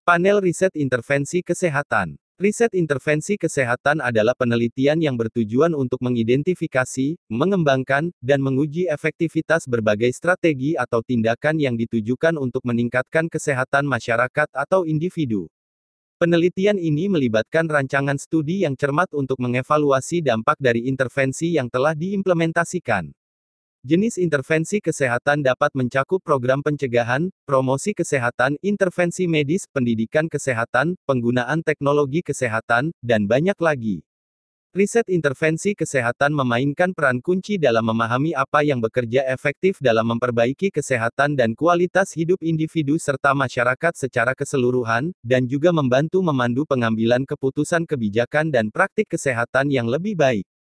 Panel Riset Intervensi Kesehatan. Riset intervensi kesehatan adalah penelitian yang bertujuan untuk mengidentifikasi, mengembangkan, dan menguji efektivitas berbagai strategi atau tindakan yang ditujukan untuk meningkatkan kesehatan masyarakat atau individu. Penelitian ini melibatkan rancangan studi yang cermat untuk mengevaluasi dampak dari intervensi yang telah diimplementasikan. Jenis intervensi kesehatan dapat mencakup program pencegahan, promosi kesehatan, intervensi medis, pendidikan kesehatan, penggunaan teknologi kesehatan, dan banyak lagi. Riset intervensi kesehatan memainkan peran kunci dalam memahami apa yang bekerja efektif dalam memperbaiki kesehatan dan kualitas hidup individu serta masyarakat secara keseluruhan, dan juga membantu memandu pengambilan keputusan kebijakan dan praktik kesehatan yang lebih baik.